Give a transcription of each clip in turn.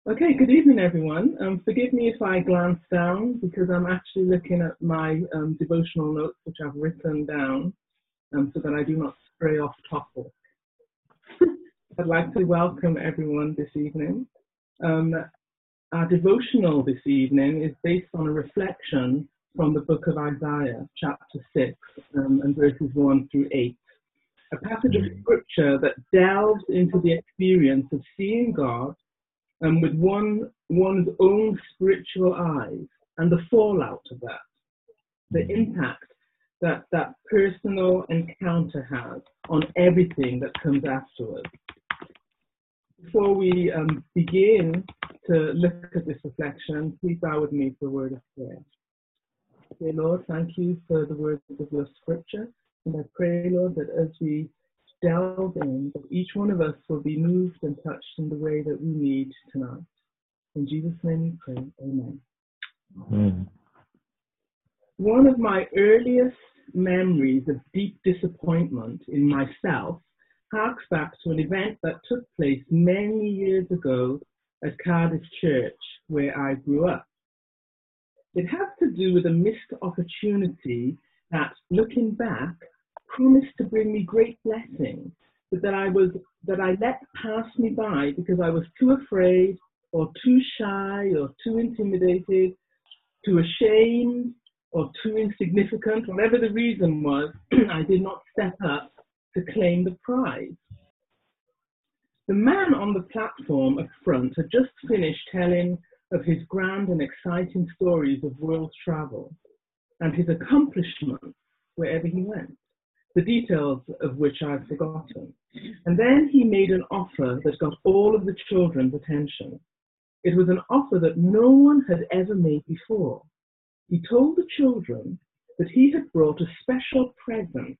Okay, good evening, everyone. Forgive me if I glance down because I'm actually looking at my devotional notes, which I've written down so that I do not stray off topic. I'd like to welcome everyone this evening. Our devotional this evening is based on a reflection from the book of Isaiah, chapter 6, and verses 1 through 8. A passage of scripture that delves into the experience of seeing God with one's own spiritual eyes and the fallout of that, the impact that that personal encounter has on everything that comes afterwards. Before we begin to look at this reflection, please bow with me for a word of prayer. Dear Lord, thank you for the words of your scripture, and I pray, Lord, that as we delve in, that each one of us will be moved and touched in the way that we need tonight. In Jesus' name we pray, amen. One of my earliest memories of deep disappointment in myself harks back to an event that took place many years ago at Cardiff Church, where I grew up. It has to do with a missed opportunity that, looking back, promised to bring me great blessings, but that I let pass me by because I was too afraid, or too shy, or too intimidated, too ashamed, or too insignificant. Whatever the reason was, I did not step up to claim the prize. The man on the platform up front had just finished telling of his grand and exciting stories of world travel and his accomplishments wherever he went, the details of which I've forgotten. And then he made an offer that got all of the children's attention. It was an offer that no one had ever made before. He told the children that he had brought a special present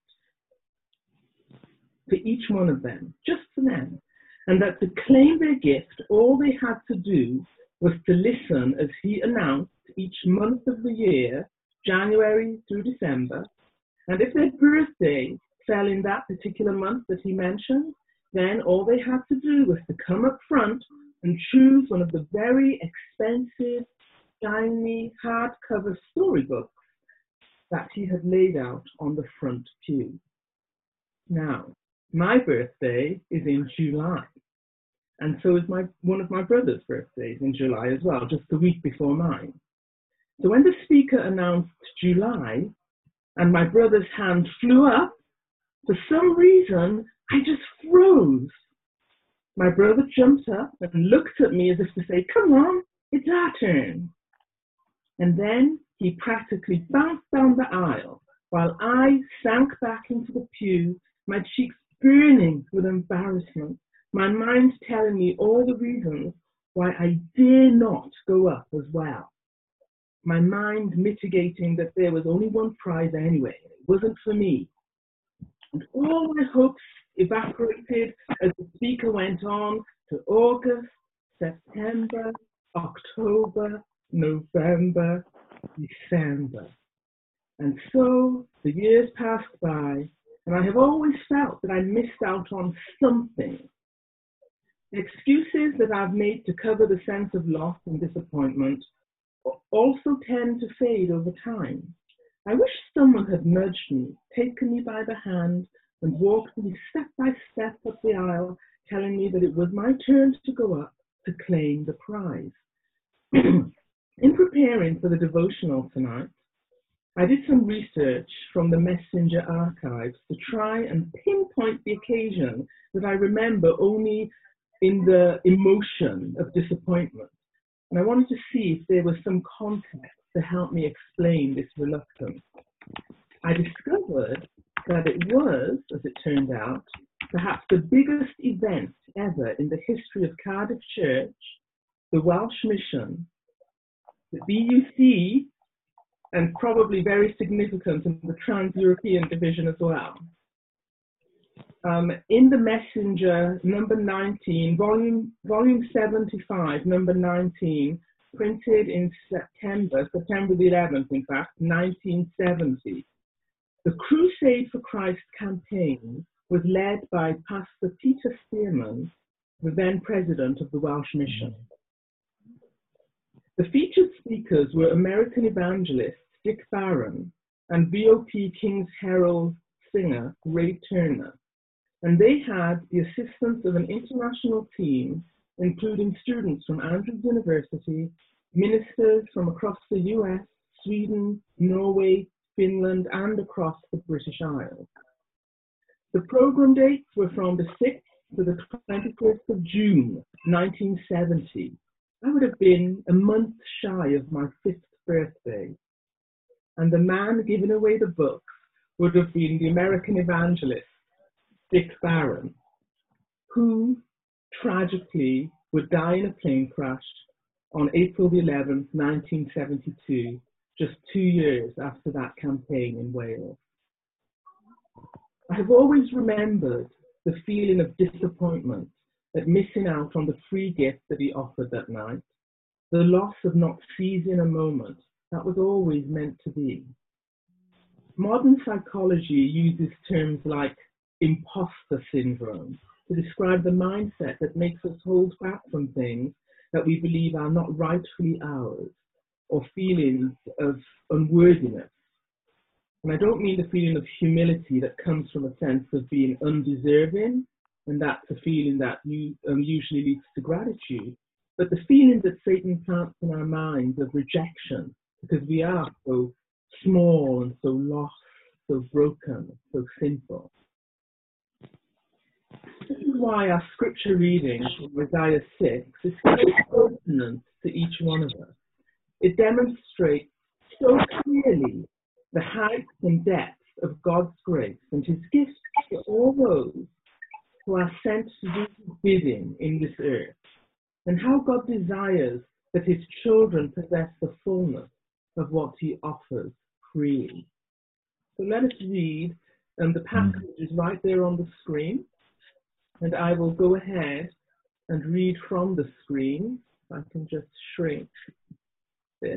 for each one of them, just for them, and that to claim their gift, all they had to do was to listen as he announced each month of the year, January through December, and if their birthday fell in that particular month that he mentioned, then all they had to do was to come up front and choose one of the very expensive, shiny, hardcover storybooks that he had laid out on the front pew. Now, my birthday is in July, and so is one of my brother's birthdays in July as well, just a week before mine. So when the speaker announced July, and my brother's hand flew up, for some reason, I just froze. My brother jumped up and looked at me as if to say, "Come on, it's our turn." And then he practically bounced down the aisle while I sank back into the pew, my cheeks burning with embarrassment, my mind telling me all the reasons why I dare not go up as well. My mind mitigating that there was only one prize anyway, it wasn't for me. And all my hopes evaporated as the speaker went on to August, September, October, November, December. And so the years passed by, and I have always felt that I missed out on something. The excuses that I've made to cover the sense of loss and disappointment also tend to fade over time. I wish someone had nudged me, taken me by the hand, and walked me step by step up the aisle, telling me that it was my turn to go up to claim the prize. In preparing for the devotional tonight, I did some research from the Messenger archives to try and pinpoint the occasion that I remember only in the emotion of disappointment. And I wanted to see if there was some context to help me explain this reluctance. I discovered that it was, as it turned out, perhaps the biggest event ever in the history of Cardiff Church, the Welsh Mission, the BUC, and probably very significant in the Trans-European division as well. In the Messenger, number 19, volume 75, number 19, printed in September the 11th, in fact, 1970. The Crusade for Christ campaign was led by Pastor Peter Spearman, the then president of the Welsh Mission. The featured speakers were American evangelist Dick Barron and VOP King's Herald singer Ray Turner, and they had the assistance of an international team, including students from Andrews University, ministers from across the US, Sweden, Norway, Finland, and across the British Isles. The program dates were from the 6th to the 21st of June, 1970. I would have been a month shy of my 5th birthday. And the man giving away the books would have been the American evangelist, Dick Barron, who tragically would die in a plane crash on April the 11th, 1972, just 2 years after that campaign in Wales. I have always remembered the feeling of disappointment at missing out on the free gift that he offered that night, the loss of not seizing a moment that was always meant to be. Modern psychology uses terms like imposter syndrome to describe the mindset that makes us hold back from things that we believe are not rightfully ours, or feelings of unworthiness. And I don't mean the feeling of humility that comes from a sense of being undeserving, and that's a feeling that usually leads to gratitude, but the feeling that Satan plants in our minds of rejection, because we are so small and so lost, so broken, so sinful. This is why our scripture reading from Isaiah 6 is so pertinent to each one of us. It demonstrates so clearly the height and depth of God's grace and his gifts to all those who are sent to do his bidding in this earth, and how God desires that his children possess the fullness of what he offers freely. So let us read, the passage is right there on the screen, and I will go ahead and read from the screen. I can just shrink this.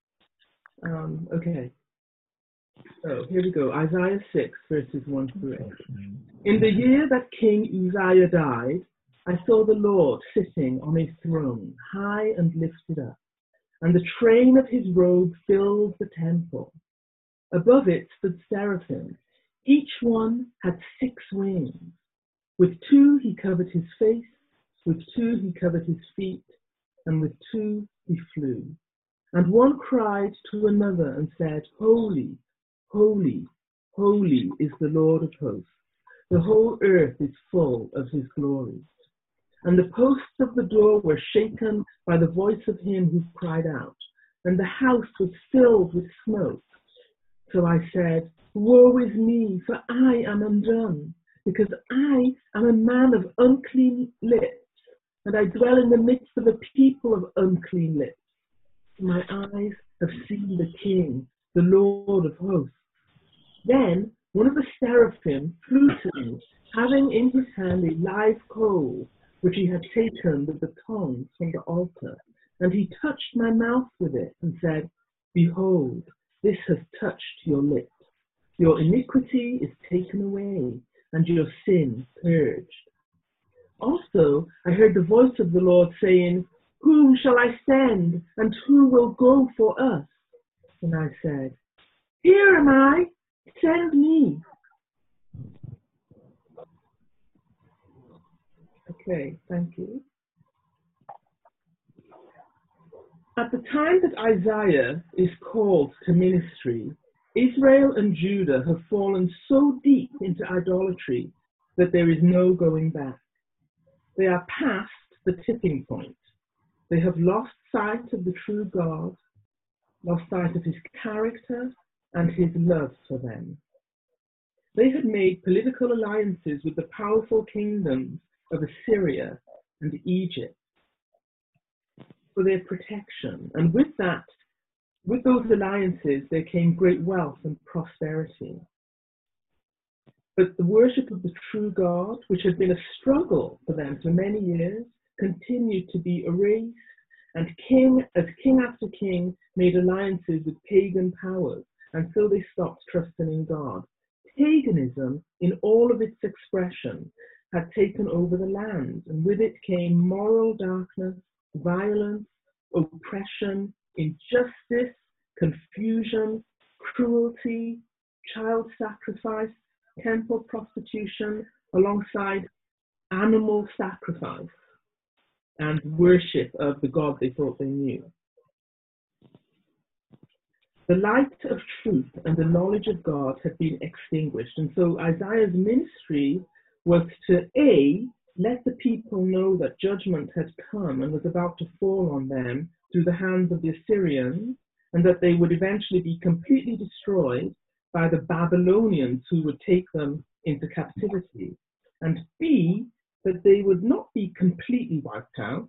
Okay. So here we go, Isaiah 6, verses 1 through 8. In the year that King Uzziah died, I saw the Lord sitting on a throne, high and lifted up, and the train of his robe filled the temple. Above it stood seraphim. Each one had 6 wings. With 2 he covered his face, with 2 he covered his feet, and with 2 he flew. And one cried to another and said, Holy, holy, holy is the Lord of hosts. The whole earth is full of his glory. And the posts of the door were shaken by the voice of him who cried out, and the house was filled with smoke. So I said, Woe is me, for I am undone, because I am a man of unclean lips, and I dwell in the midst of a people of unclean lips. My eyes have seen the King, the Lord of hosts. Then one of the seraphim flew to me, having in his hand a live coal, which he had taken with the tongs from the altar. And he touched my mouth with it and said, Behold, this has touched your lips. Your iniquity is taken away, and your sin purged. Also, I heard the voice of the Lord saying, Whom shall I send, and who will go for us? And I said, Here am I, send me. Okay, thank you. At the time that Isaiah is called to ministry, Israel and Judah have fallen so deep into idolatry that there is no going back. They are past the tipping point. They have lost sight of the true God, lost sight of his character and his love for them. They had made political alliances with the powerful kingdoms of Assyria and Egypt for their protection. And with those alliances, there came great wealth and prosperity. But the worship of the true God, which had been a struggle for them for many years, continued to be erased, and king after king made alliances with pagan powers, and so they stopped trusting in God. Paganism, in all of its expression, had taken over the land, and with it came moral darkness, violence, oppression, injustice, confusion, cruelty, child sacrifice, temple prostitution, alongside animal sacrifice and worship of the God they thought they knew. The light of truth and the knowledge of God had been extinguished, and so Isaiah's ministry was to let the people know that judgment had come and was about to fall on them through the hands of the Assyrians, and that they would eventually be completely destroyed by the Babylonians who would take them into captivity, and B, that they would not be completely wiped out.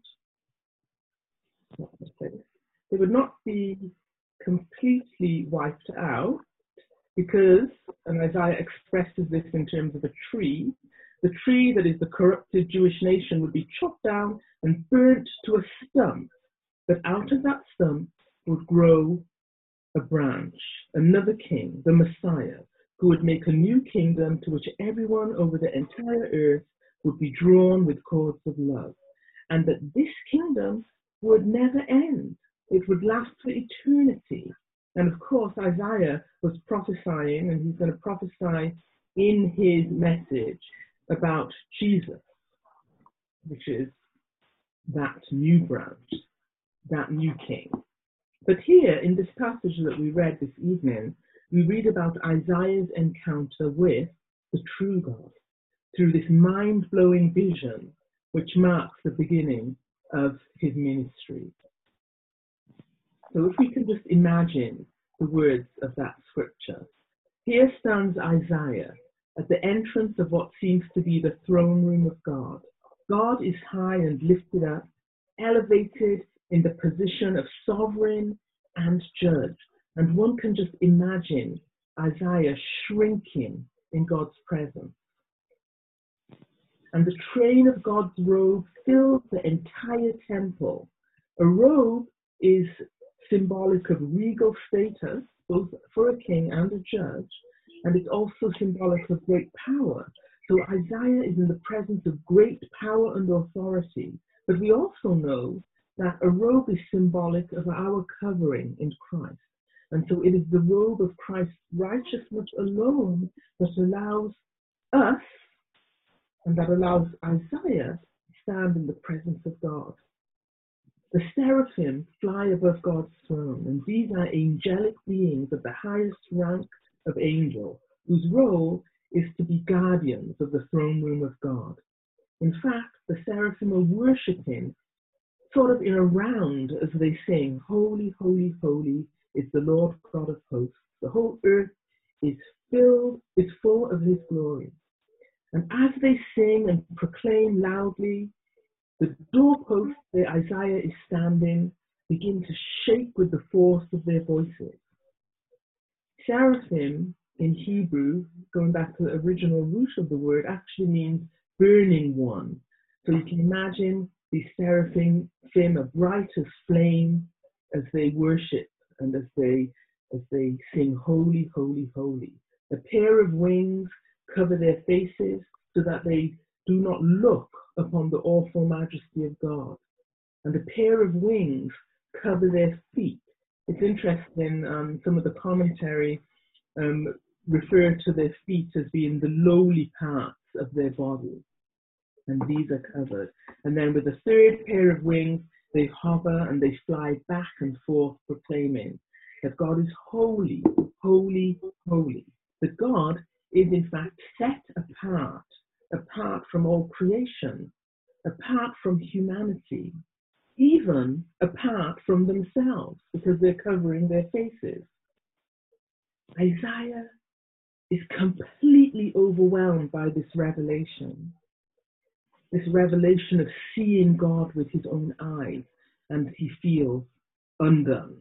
They would not be completely wiped out because, and Isaiah expresses this in terms of a tree, the tree that is the corrupted Jewish nation would be chopped down and burnt to a stump, but out of that stump would grow a branch, another king, the Messiah, who would make a new kingdom to which everyone over the entire earth would be drawn with cords of love, and that this kingdom would never end. It would last for eternity. And of course, Isaiah was prophesying, and he's going to prophesy in his message about Jesus, which is that new branch, that new king. But here in this passage that we read this evening, we read about Isaiah's encounter with the true God through this mind-blowing vision, which marks the beginning of his ministry. So if we can just imagine the words of that scripture. Here stands Isaiah at the entrance of what seems to be the throne room of God. God is high and lifted up, elevated in the position of sovereign and judge. And one can just imagine Isaiah shrinking in God's presence. And the train of God's robe fills the entire temple. A robe is symbolic of regal status, both for a king and a judge, and it's also symbolic of great power. So Isaiah is in the presence of great power and authority, but we also know that a robe is symbolic of our covering in Christ. And so it is the robe of Christ's righteousness alone that allows us, and that allows Isaiah to stand in the presence of God. The seraphim fly above God's throne, and these are angelic beings of the highest rank of angel, whose role is to be guardians of the throne room of God. In fact, the seraphim are worshipping sort of in a round as they sing, "Holy, holy, holy is the Lord God of hosts. The whole earth is full of his glory." And as they sing and proclaim loudly, the doorposts where Isaiah is standing begin to shake with the force of their voices. Seraphim in Hebrew, going back to the original root of the word, actually means burning one. So you can imagine these seraphim are bright as flame as they worship and as they sing, "Holy, holy, holy." A pair of wings cover their faces so that they do not look upon the awful majesty of God. And a pair of wings cover their feet. It's interesting, some of the commentary refer to their feet as being the lowly parts of their body. And these are covered. And then with a third pair of wings, they hover and they fly back and forth proclaiming that God is holy, holy, holy. That God is in fact set apart from all creation, apart from humanity, even apart from themselves, because they're covering their faces. Isaiah is completely overwhelmed by this revelation of seeing God with his own eyes, and he feels undone.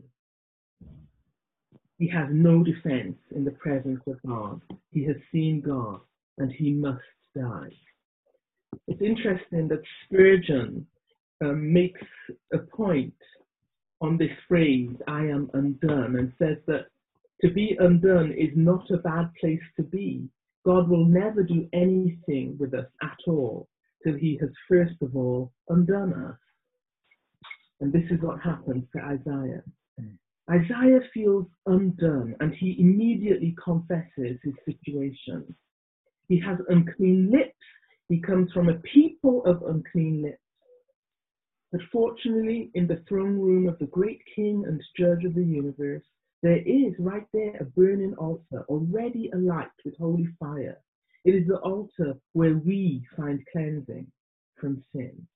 He has no defense in the presence of God. He has seen God, and he must die. It's interesting that Spurgeon makes a point on this phrase, "I am undone," and says that to be undone is not a bad place to be. God will never do anything with us at all till he has first of all undone us. And this is what happens to Isaiah. Isaiah feels undone, and he immediately confesses his situation. He has unclean lips. He comes from a people of unclean lips. But fortunately, in the throne room of the great King and Judge of the universe, there is right there a burning altar, already alight with holy fire. It is the altar where we find cleansing from sin.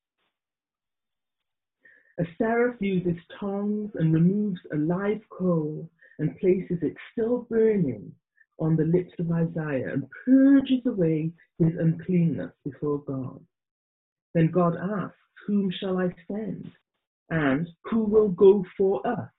A seraph uses tongs and removes a live coal and places it still burning on the lips of Isaiah and purges away his uncleanness before God. Then God asks, "Whom shall I send? And who will go for us?"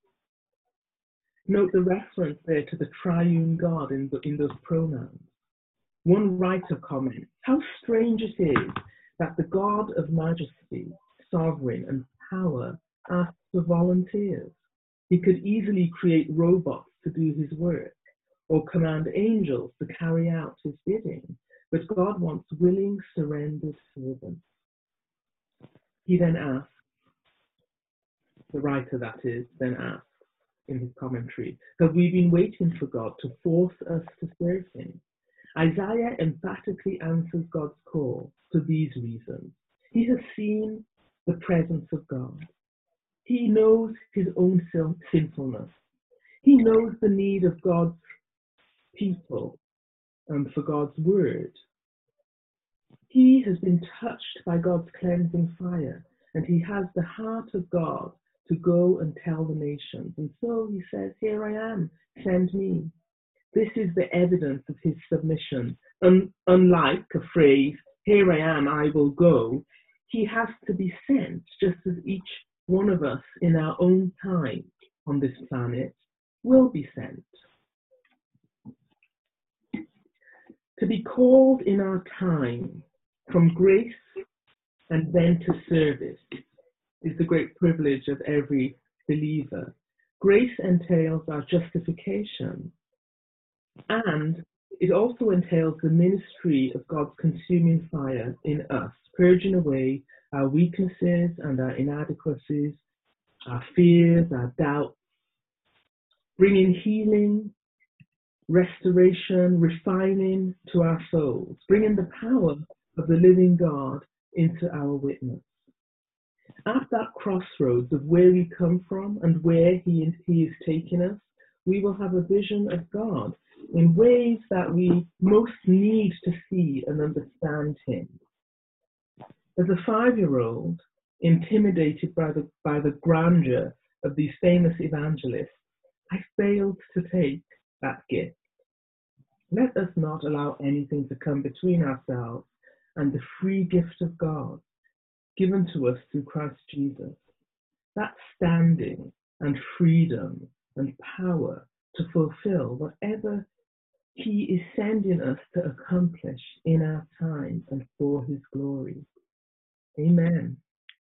Note the reference there to the triune God in those pronouns. One writer comments, "How strange it is that the God of majesty, sovereign, and power asks for volunteers. He could easily create robots to do his work or command angels to carry out his bidding, but God wants willing, surrendered servants." He then asks, the writer that is, then asks in his commentary, "Have we been waiting for God to force us to serve him?" Isaiah emphatically answers God's call for these reasons. He has seen the presence of God. He knows his own sinfulness. He knows the need of God's people and for God's word. He has been touched by God's cleansing fire, and he has the heart of God to go and tell the nations. And so he says, "Here I am, send me." This is the evidence of his submission. Unlike a phrase, "Here I am, I will go," he has to be sent, just as each one of us in our own time on this planet will be sent. To be called in our time from grace and then to service is the great privilege of every believer. Grace entails our justification, and it also entails the ministry of God's consuming fire in us, purging away our weaknesses and our inadequacies, our fears, our doubts, bringing healing, restoration, refining to our souls, bringing the power of the living God into our witness. At that crossroads of where we come from and where he is taking us, we will have a vision of God in ways that we most need to see and understand him. As a 5-year-old, intimidated by the grandeur of these famous evangelists, I failed to take that gift. Let us not allow anything to come between ourselves and the free gift of God given to us through Christ Jesus. That standing and freedom and power to fulfill whatever he is sending us to accomplish in our time and for his glory. Amen.